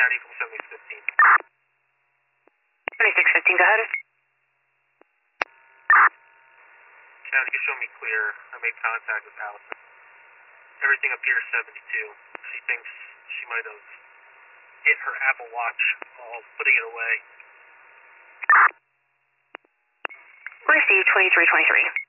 County from 7615. 7615, go ahead. County, you show me clear. I made contact with Allison. Everything appears 72. She thinks she might have hit her Apple Watch while putting it away. Received 2323.